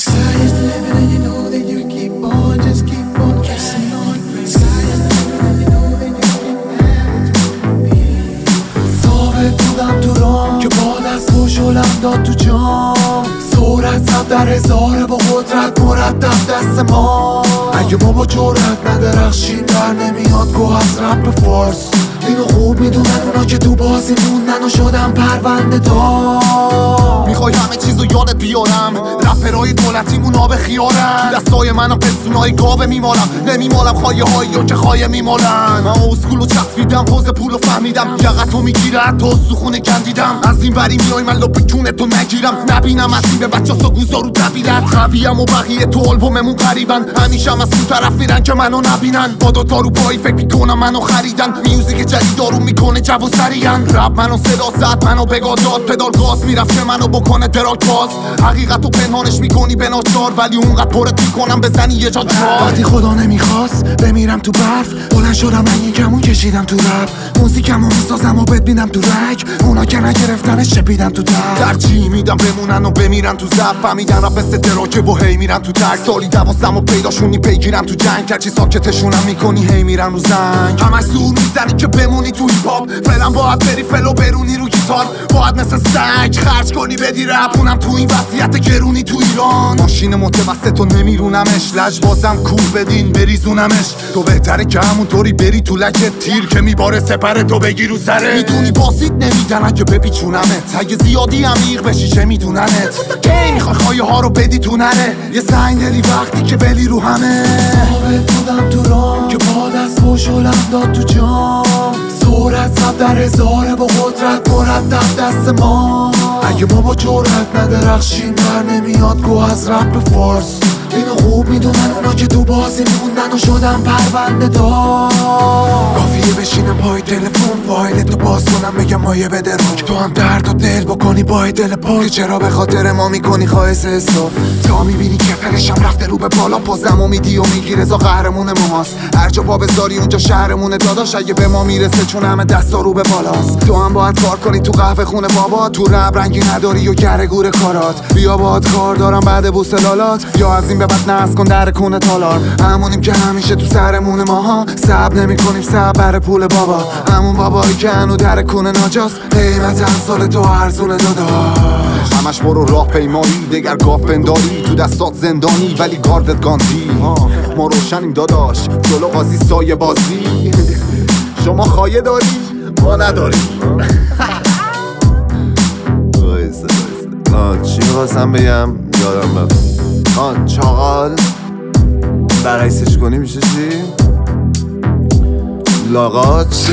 Sky is the limit and you know that you keep on, just keep on kissing on. Sky is the limit and you know that you keep on. ثابت بودم تو رام که با دست و شلم داد تو جام. سرعت زد در هزاره با قدرت مرتب دست ما. اگه ما با جرأت ندرخشیم در نمیاد گوه از رپ فارس. اینو خوب میدونن اونا که تو بازی موندن و شدن پرونده دار. میخوای همه چیزو یادت بیارم، رپرهای دولتیمون آب خیارن. دستای منو پستونای گاوه میمالم، نمیمالم خایه هایی که خایه میمالن. من اسکولو چسبیدم، حوز پولو فهمیدم، یقتو میگیره حتی سخونه کندیدم. از این وری میای من لپ کونتو نگیرم، نبینم از این به بچه سگوزا رو دویدن. خویم و بقیه تو آلبوممون قریبن، همیشه هم از اون طرف میرن که منو نبینن. با دوتا رو پایی فکر میکنم منو خریدن. میوزیک جدید دارون میکنه جو و سریعن. رپ منو صدا زد، منو بگاه داد، پدال گاز میرفت که منو بکنه دراک باز. حقیقتو پنهانش میکنی به ناچار، ولی اونقدر پرت میکنم بزنی یه جا جوار. وقتی خدا نمیخواست بمیرم تو برف، بلند شدم من یکمون کشیدم تو رپ. موزیکمو میسازم و ببینم تو رگ، اونا که نگرفتنش چپیدن تو در. ترجیح میدم بمونن و بمیرن تو زب. فهمیدن رپ مثل دراکه و هی میرن تو تک. سالی 12 و پیداشونی پیگیرم تو جنگ. هرچی ساکتشونم میکنی هی میرن رو زنگ. همش زور میزنی که بمونی تو هیپ هاپ. فعلا باید بری فلو برونی رو گیتار. باید مثل سگ خرج کنی بدی رپ. اونم تو این وضعیت گرونی تو ایران. ماشین متوسط و نمیرونمش، لجبازم کور بدین بریزونمش. تو بهتره که همونطوری بری تو لکت تیر که میباره سپر تو بگی رو سره. میدونی باسید نمیدن اگه بپیچونمت، اگه زیادی عمیق بشی چه میدوننت. کی میخوای خایه ها رو بدی تو نره، یه سنگ دلی وقتی که بلی رو همه. ثابت بودم تو رام که با دست و شلم داد تو جام. سرعت زد در هزاره با قدرت مرتب دست ما. اگه ما با جرأت ندرخشیم در نمیاد گوه از رپ فارس. اینو خوب میدونن اونا که تو بازی موندن و شدن پرونده دار. کافیه بشینم پای تلفن فایلتو باز کنم بگم مایه بده روک. تو هم درد و دل بکنی با دل پاک، چرا به خاطر ما میکنی خواهش حساب. تا میبینی که فرشم رفته رو به بالا، پازم و میدی و میگی رضا قهرمون ماست. هر جا پا بذاری اونجا شهرمونه داداش. اگه به ما میرسه چون همه دستا رو به بالاست. تو هم باید کار کنی تو قهوه خونه بابا. تو رب رنگی نداری و گره گور کارات. بیا باهات کار دارم بعد بوسلالات. یا از این به بعد ناز کن در کونه تالار. همونیم که همیشه تو سرمون ماها. صبر نمی‌کنیم صبر بر پول بابا. همون بابایی که هنو در کونه ناجاست. قیمت امسال تو ارزونه داداش. همش برو راه پیمایی دگر گاف بنداری. تو دستات زندانی ولی گاردت گاندی. ما روشنیم داداش جلو قاضی سایه بازی. شما خایه داری ما نداریم. چی میخواستم بگم یادم رفت. چاقال برعکسش کنی میشه چی؟ لاغاچ.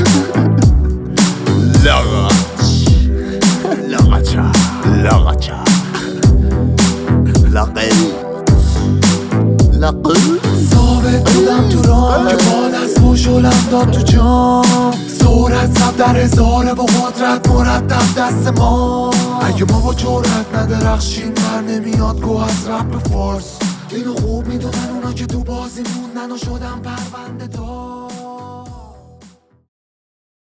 لاغل ثابت بودم تو رام که با دست و شلم داد تو جام. سرعت زد در هزاره با قدرت مرتب دست ما. اگه ما با جرأت ندرخشیم در نمیاد گوه از رپ فارس. اینو خوب میدونن اونا که تو بازی موندن و شدن پرونده دار.